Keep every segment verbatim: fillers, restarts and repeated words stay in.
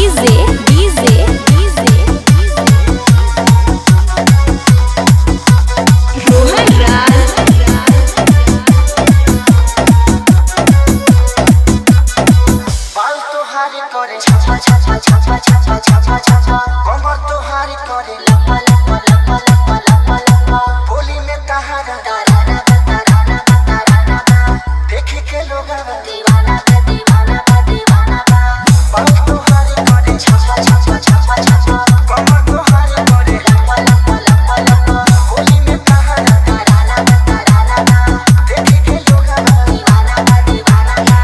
DJ DJ DJ Rohan Raj बाल तोहारी करे छा छा छा छा छा छा छा छा छा छा छा कमर तोहारी करे लपा लपा लपा लपा लपा लपा बोली में तहारा ताराना ताराना ताराना देखी के लोग दीवाना बा दीवाना बा दीवाना बा बाल तोहारी करे छा छा छा छा छा छा छा छा कमर तोहारी करे लपा लपा लपा लपा बोली में तहारा ताराना ताराना देखी के लोग दीवाना बा दीवाना बा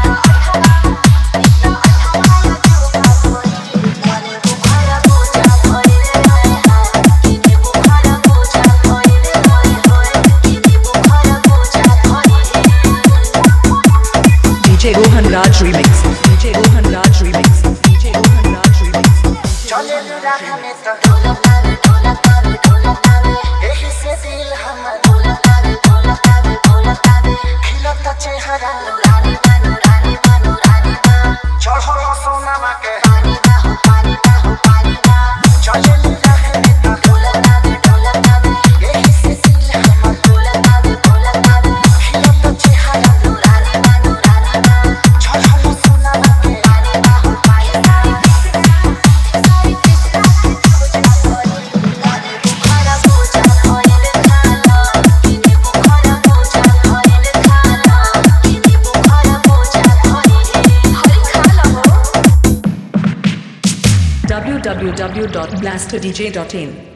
D J Rohan Raj remix. D J Rohan Raj remix. D J Rohan Raj remix. चले राह में तो ढोलक आवे ढोलक आवे ढोलक आवे एही से दिल हमर ढोलक आवे ढोलक आवे ढोलक आवे खिलता चेहरा नूरानी बा नूरानी बा नूरानी बा चढ़ल सोनामा के पानी बा हो पानी बा हो पानी बा चले राह में तो ढोलक आवे ढोलक आवे एही से दिल हमर ढोलक आवे ढोलक आवे खिलता चेहरा नूरानी बा नूरानी बा चढ़ल सोनामा के पानी बा हो पानी बा w w w dot blaster d j dot in